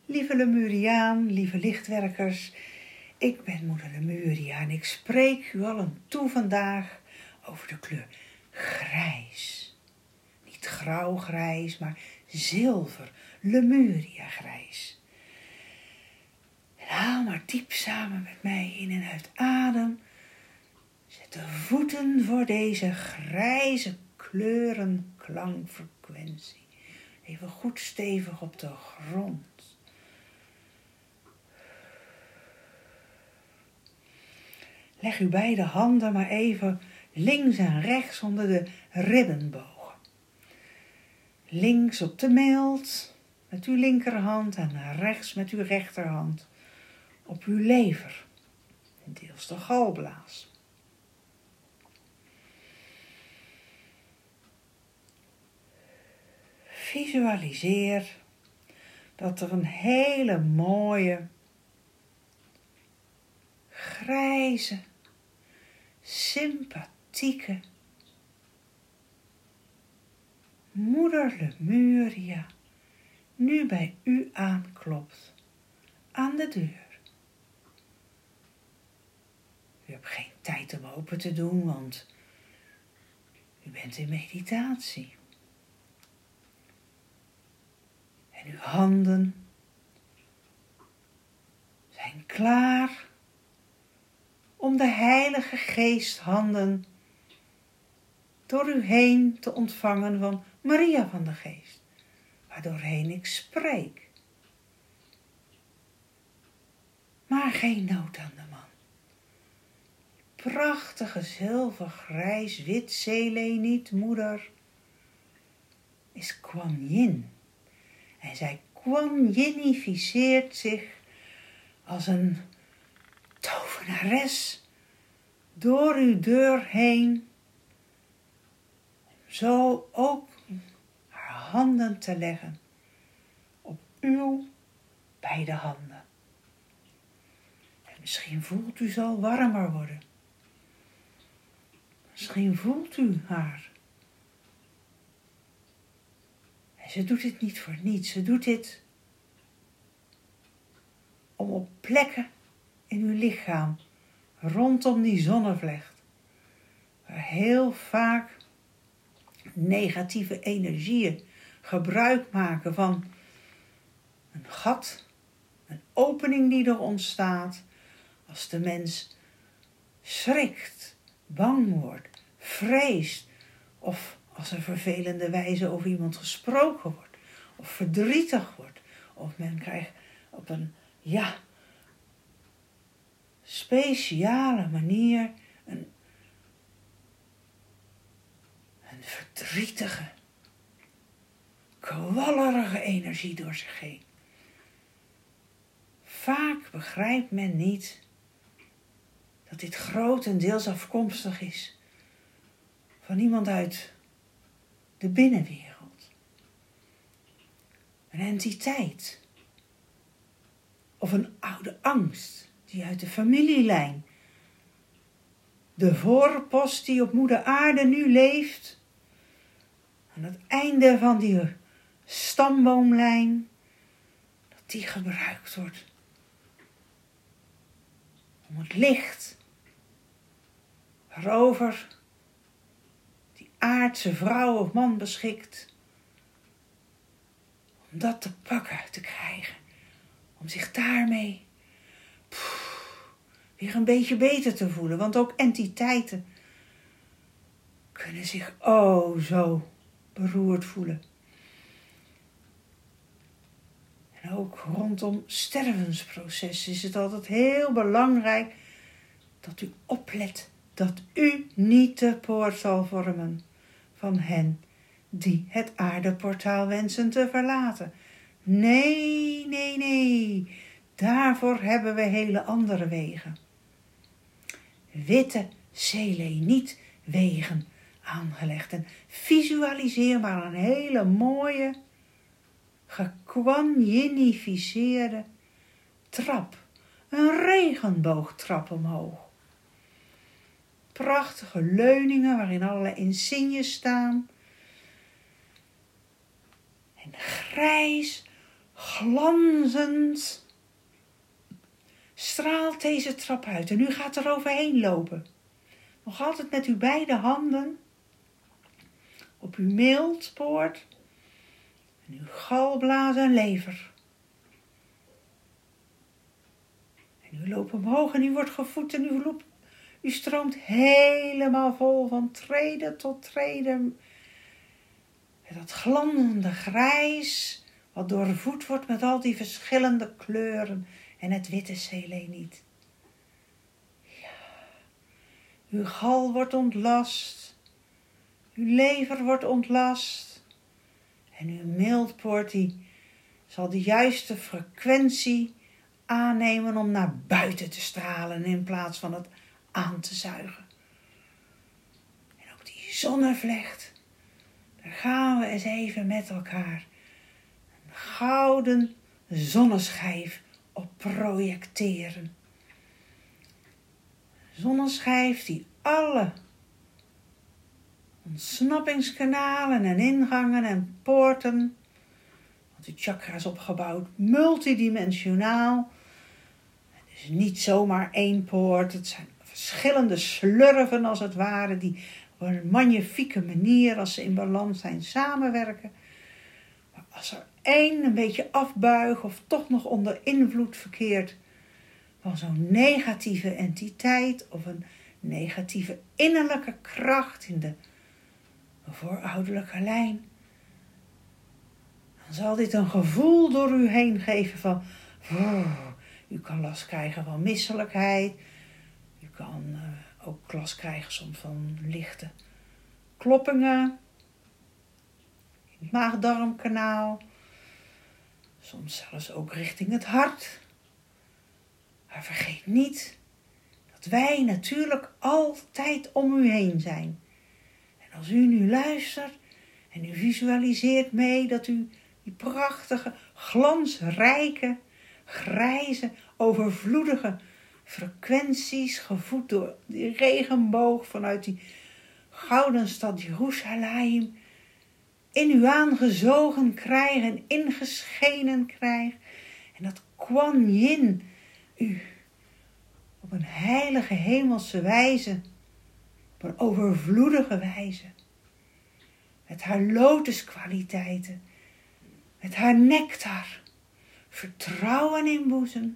Lieve Lemuriaan, lieve lichtwerkers, ik ben moeder Lemuria en ik spreek u allen toe vandaag over de kleur grijs. Niet grauw-grijs, maar zilver, Lemuria-grijs. En haal maar diep samen met mij in en uit adem. Zet de voeten voor deze grijze kleurenklankfrequentie. Even goed stevig op de grond. Leg uw beide handen maar even links en rechts onder de ribbenbogen. Links op de milt met uw linkerhand en rechts met uw rechterhand op uw lever, deels de galblaas. Visualiseer dat er een hele mooie, grijze, sympathieke moeder Lemuria nu bij u aanklopt aan de deur. U hebt geen tijd om open te doen, want u bent in meditatie. En uw handen zijn klaar om de Heilige Geest handen door u heen te ontvangen van Maria van de Geest, waardoorheen ik spreek. Maar geen nood aan de man. Prachtige zilvergrijs-wit seleniet moeder is Kuan Yin. En zij Kuan Yinificeert zich als een tovenares door uw deur heen. Zo ook haar handen te leggen op uw beide handen. En misschien voelt u ze al warmer worden. Misschien voelt u haar. En ze doet dit niet voor niets. Ze doet dit om op plekken in uw lichaam, rondom die zonnevlecht, waar heel vaak negatieve energieën gebruik maken van een gat, een opening die er ontstaat als de mens schrikt, bang wordt, vreest of als er vervelende wijze over iemand gesproken wordt of verdrietig wordt of men krijgt op een speciale manier een verdrietige, kwallerige energie door zich heen. Vaak begrijpt men niet dat dit grotendeels afkomstig is van iemand uit de binnenwereld. Een entiteit of een oude angst die uit de familielijn, de voorpost die op moeder aarde nu leeft, aan het einde van die stamboomlijn, dat die gebruikt wordt om het licht waarover die aardse vrouw of man beschikt, om dat te pakken te krijgen, om zich daarmee weer een beetje beter te voelen. Want ook entiteiten kunnen zich zo beroerd voelen. En ook rondom stervensprocessen is het altijd heel belangrijk dat u oplet dat u niet de poort zal vormen van hen die het aardeportaal wensen te verlaten. Nee. Daarvoor hebben we hele andere wegen. Witte selenietwegen aangelegd. En visualiseer maar een hele mooie, gekwanjinificeerde trap. Een regenboogtrap omhoog. Prachtige leuningen waarin allerlei insignes staan. En grijs, glanzend straalt deze trap uit en u gaat er overheen lopen. Nog altijd met uw beide handen op uw miltpoort en uw galblazen en lever. En u loopt omhoog en u wordt gevoed en u stroomt helemaal vol van trede tot trede. Met dat glanzende grijs wat doorvoed wordt met al die verschillende kleuren en het witte seleniet. Ja, uw gal wordt ontlast, uw lever wordt ontlast en uw miltpoort die zal de juiste frequentie aannemen om naar buiten te stralen in plaats van het aan te zuigen. En ook die zonnevlecht, daar gaan we eens even met elkaar een gouden zonneschijf op projecteren. Een zonneschijf die alle ontsnappingskanalen en ingangen en poorten, want die chakra is opgebouwd multidimensionaal. Het is niet zomaar één poort, het zijn verschillende slurven als het ware, die op een magnifieke manier, als ze in balans zijn, samenwerken. Maar als er één een beetje afbuigt of toch nog onder invloed verkeert van zo'n negatieve entiteit of een negatieve innerlijke kracht in de voorouderlijke lijn, dan zal dit een gevoel door u heen geven van, u kan last krijgen van misselijkheid, u kan ook last krijgen soms van lichte kloppingen in het maag-darmkanaal, soms zelfs ook richting het hart. Maar vergeet niet dat wij natuurlijk altijd om u heen zijn. En als u nu luistert en u visualiseert mee dat u die prachtige, glansrijke, grijze, overvloedige frequenties, gevoed door die regenboog vanuit die gouden stad Jeruzalem, in u aangezogen krijgt en ingeschenen krijgt. En dat Kuan Yin u op een heilige hemelse wijze, op een overvloedige wijze, met haar lotuskwaliteiten, met haar nectar, vertrouwen inboezemt.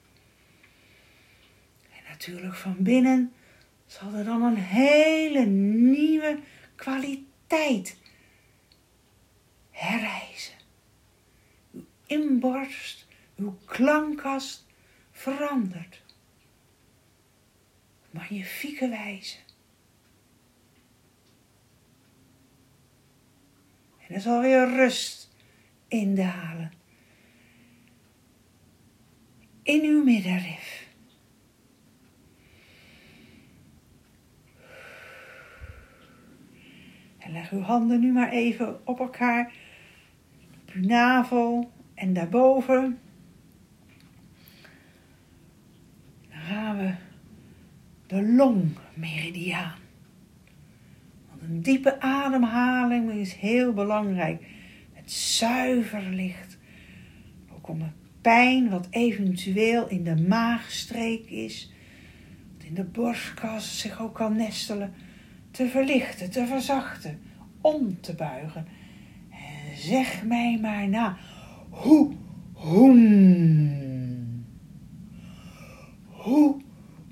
En natuurlijk van binnen zal er dan een hele nieuwe kwaliteit herrijzen. Uw inborst, uw klankkast verandert. Op magnifieke wijze. En er zal weer rust indalen. In uw middenrif. En leg uw handen nu maar even op elkaar. Op uw navel en daarboven. Dan gaan we de longmeridiaan. Want een diepe ademhaling is heel belangrijk. Het zuiver licht. Ook om het pijn wat eventueel in de maagstreek is, wat in de borstkas zich ook kan nestelen, te verlichten, te verzachten, om te buigen. En zeg mij maar na. Hoen. Hoen.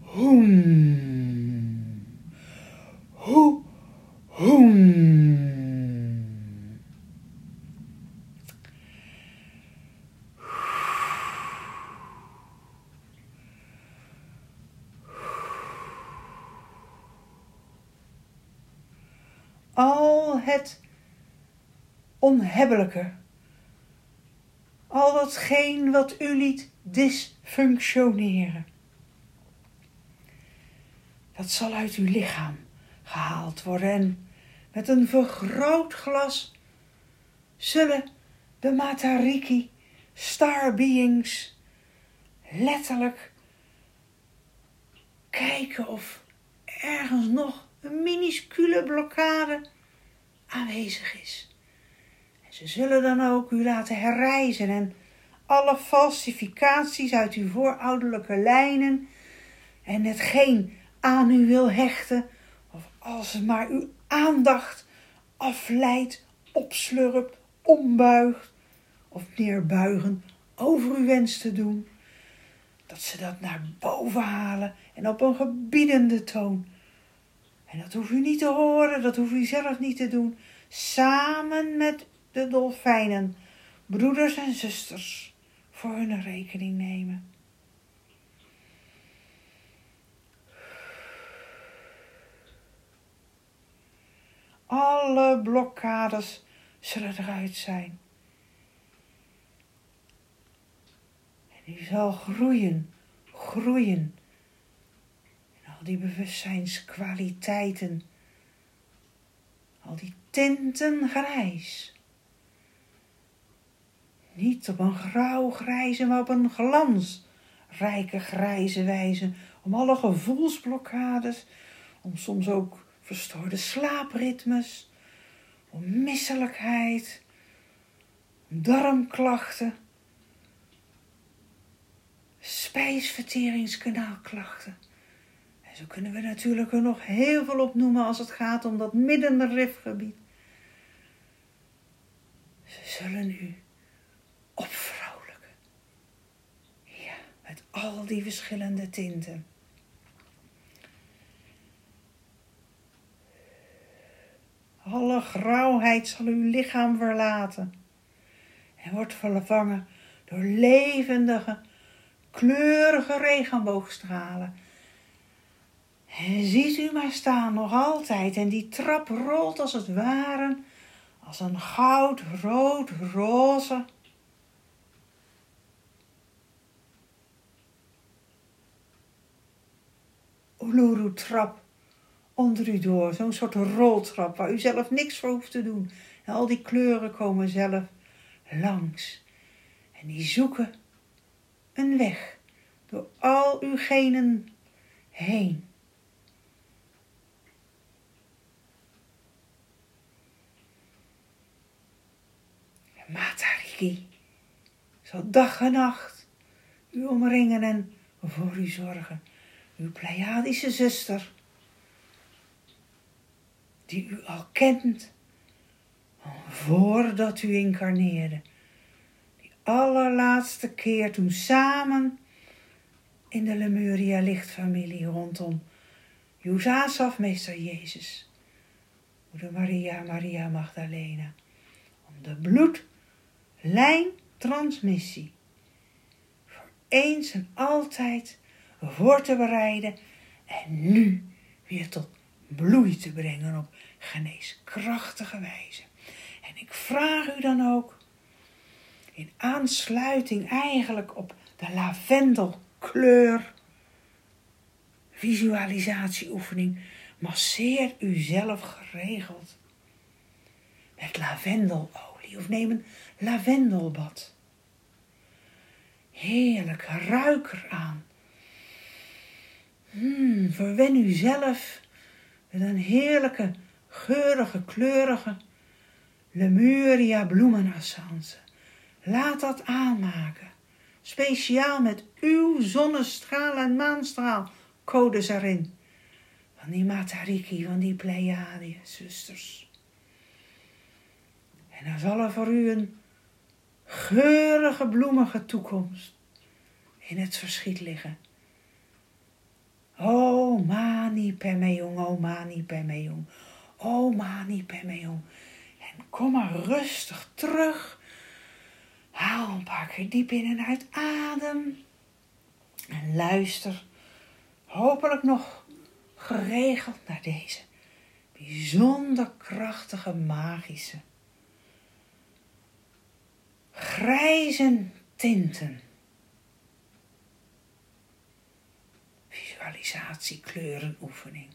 Al het onhebbelijke, al datgene wat u liet dysfunctioneren, dat zal uit uw lichaam gehaald worden. En met een vergrootglas zullen de Matariki Star Beings letterlijk kijken of ergens nog een minuscule blokkade aanwezig is. En ze zullen dan ook u laten herrijzen en alle falsificaties uit uw voorouderlijke lijnen en hetgeen aan u wil hechten, of als het maar uw aandacht afleidt, opslurpt, ombuigt of neerbuigen over u wenst te doen, dat ze dat naar boven halen en op een gebiedende toon. En dat hoeft u niet te horen, dat hoeft u zelf niet te doen, samen met de dolfijnen, broeders en zusters, voor hun rekening nemen. Alle blokkades zullen eruit zijn. En u zal groeien. En al die bewustzijnskwaliteiten, al die tinten grijs. Niet op een grauw-grijze, maar op een glansrijke grijze wijze. Om alle gevoelsblokkades, om soms ook verstoorde slaapritmes, om misselijkheid, om darmklachten, spijsverteringskanaalklachten. En zo kunnen we natuurlijk er nog heel veel opnoemen als het gaat om dat middenrifgebied. Ze zullen u opvrouwelijken. Ja, met al die verschillende tinten. Alle grauwheid zal uw lichaam verlaten en wordt vervangen door levendige, kleurige regenboogstralen. En ziet u maar staan nog altijd en die trap rolt als het ware als een goudrood roze Uluru-trap onder u door. Zo'n soort roltrap waar u zelf niks voor hoeft te doen. En al die kleuren komen zelf langs. En die zoeken een weg door al uw genen heen. Matariki zal dag en nacht u omringen en voor u zorgen. Uw Pleiadische zuster, die u al kent, voordat u incarneerde. Die allerlaatste keer toen samen in de Lemuria lichtfamilie rondom Joezasaf, meester Jezus, moeder Maria, Maria Magdalena, om de bloedlijntransmissie voor eens en altijd voor te bereiden en nu weer tot bloei te brengen op geneeskrachtige wijze. En ik vraag u dan ook, in aansluiting eigenlijk op de lavendelkleur visualisatieoefening, masseer u zelf geregeld met lavendelolie of neem een lavendelbad. Heerlijk, ruik eraan. Verwen u zelf met een heerlijke, geurige, kleurige Lemuria bloemenassance. Laat dat aanmaken. Speciaal met uw zonnestraal en maanstraal codes erin. Van die Matariki, van die Pleiadië, zusters. En dan zal er voor u een geurige, bloemige toekomst in het verschiet liggen. O Mani Padme Hum, o Mani Padme Hum, o Mani Padme Hum. En kom maar rustig terug. Haal een paar keer diep in en uit adem. En luister hopelijk nog geregeld naar deze bijzonder krachtige, magische, grijze tinten. Visualisatiekleuren-oefening.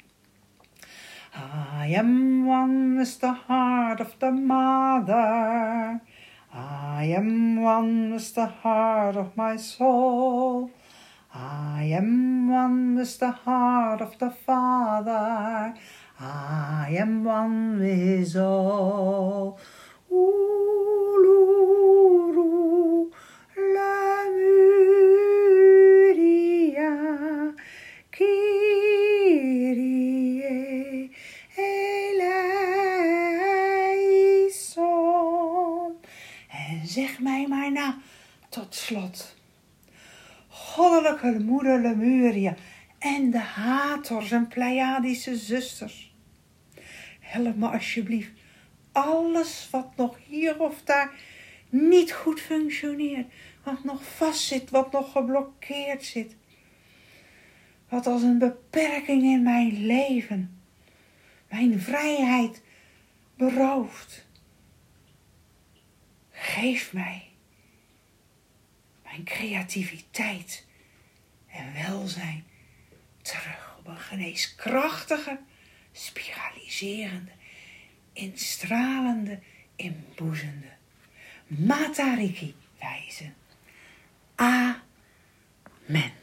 I am one with the heart of the mother. I am one with the heart of my soul. I am one with the heart of the Father. I am one with all. Uluru, Tot slot, goddelijke moeder Lemuria en de Hathors en Pleiadische zusters. Help me alsjeblieft alles wat nog hier of daar niet goed functioneert, wat nog vastzit, wat nog geblokkeerd zit, wat als een beperking in mijn leven, mijn vrijheid berooft. Geef mij mijn creativiteit en welzijn terug op een geneeskrachtige, spiraliserende, instralende, inboezende, Matariki wijze. Amen.